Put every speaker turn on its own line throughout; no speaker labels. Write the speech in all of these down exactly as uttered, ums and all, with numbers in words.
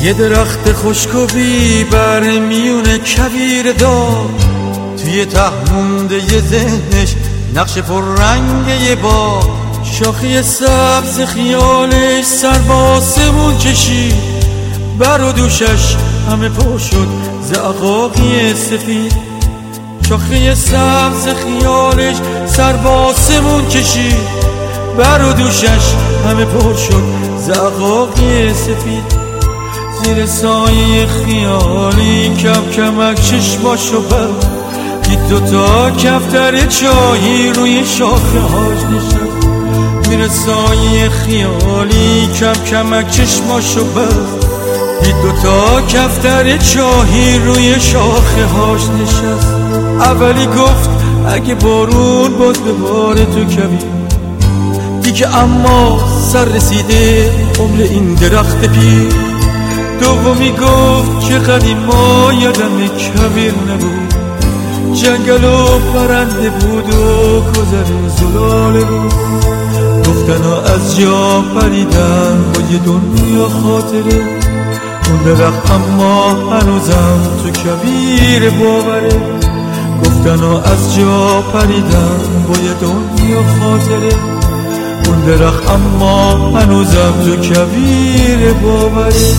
یه درخت خشک و بیبر میون کویر دار، توی ته مونده یه ذهنش نقش پر رنگ یه باغ. شاخه سبز خیالش سر به آسمون کشید، بر و دوشش همه پر شد زعقاقی سفید. شاخه سبز خیالش سر به آسمون کشید، بر و دوشش همه پر شد زعقاقی سفید. زیر سایه خیالی کم کمک چشماشو بست، دید دوتا کفتر چاهی روی شاخه هاش نشست. زیر سایه خیالی کم کمک چشماشو بست، دید دوتا کفتر چاهی روی شاخه هاش نشست. اولی گفت اگه بارون باز بباره تو کویر، دیگه اما سر رسیده عمر این درخت پیر. دومی گفت که قدیم ما یادم کویر نبود، جنگل و پرنده بود و گذر زلاله بود. گفتن ها از جا پریدن با یه دنیا خاطره، اون درخت اما هنوزم تو کویر باوره. گفتن ها از جا پریدن با یه دنیا خاطره، اون درخت اما هنوزم تو کویر باوره.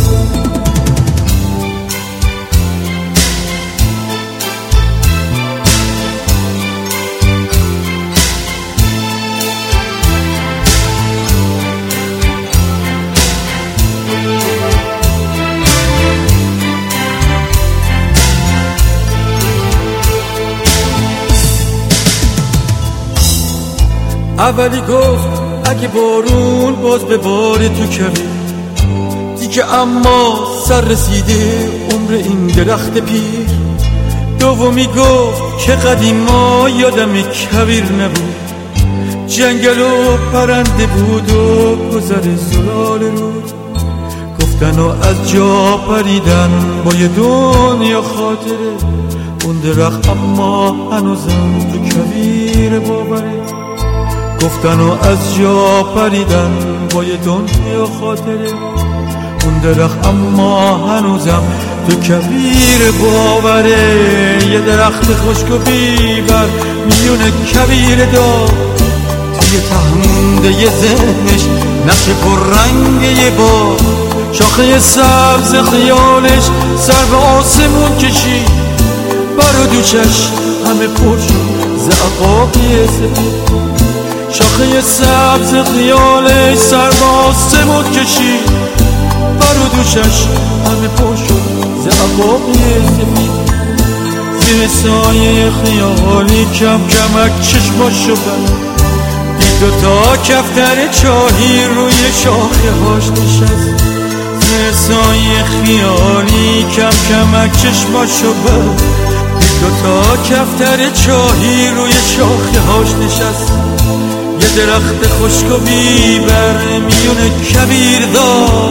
اولی گفت اگه بارون باز بباره تو کویر، دیگه اما سر رسیده عمر این درخت پیر. دومی گفت که قدیما یادم کویر نبود، جنگل و پرنده بود و گذر زلال رود. گفتن و از جا پریدن با یه دنیا خاطره، اون درخت اما هنوزم تو کویر باوره. گفتن و از جا پریدن با یه دنیا خاطره، اون درخت اما هنوزم تو کویر باوره. یه درخت خشک و بیبر میون کویر دار، توی ته مونده یه ذهنش نقش پر رنگ یه باغ. شاخه سبز خیالش سر به آسمون کشید، بر و دوشش همه پر شد زعقاقی سفید. شاخه سبز خیالش سر به آسمون کشید، بر و دوشش همه پر شد زعقاقی سفید. زیر سایه خیالی کم کمک چشماشو بست، دید دوتا کفتر چاهی روی شاخه هاش نشست. زیر سایه خیالی کم کمک چشماشو بست، دید دوتا کفتر چاهی روی شاخه هاش نشست. یه درخت خشک و بیبر میون کویر دار،